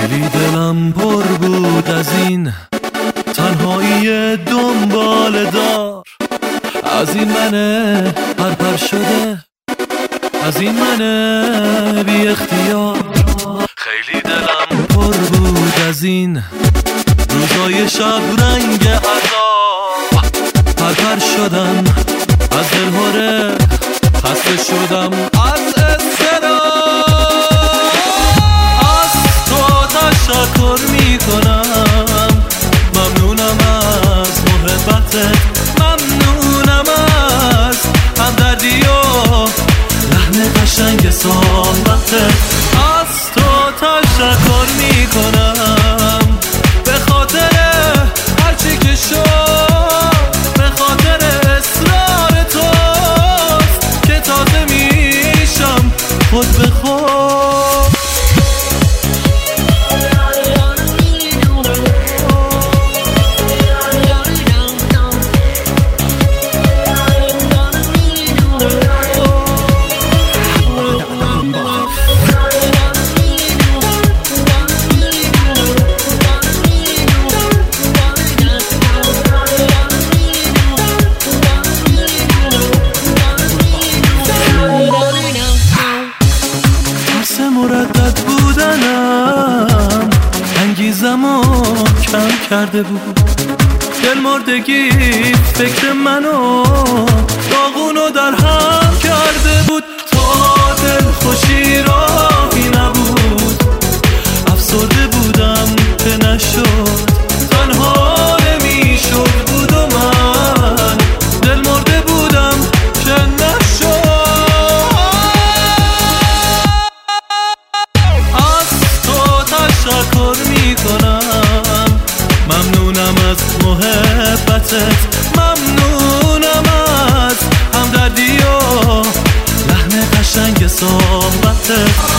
خیلی دلم پر بود از این تنهایی دنبال دار، از این منه پرپر شده، از این منه بی اختیار. خیلی دلم پر بود از این روزای شب رنگ عذاب، پرپر شدم از دلهوره، خسته شدم از اضطراب. از تو تشکر میکنم، ممنونم از محبتت، ممنونم از همدردی و لحن قشنگ صحبتت. از تو تشکر میکنم به خاطر هرچی که شد، به خاطر اصرار توست که تازه میشم خود به خود. مردد بودنم انگیزمو کم کرده بود، دل مردگی فکر منو داغونو در هم کرده بود. تا دل خوشی راهی نبود، افسرده بودم که نشد، تنها نمیشد بود و من دل مرده بودم که نشد. تشکر میکنم، ممنونم از محبتت، ممنونم از همدردی و لحن قشنگ صحبتت.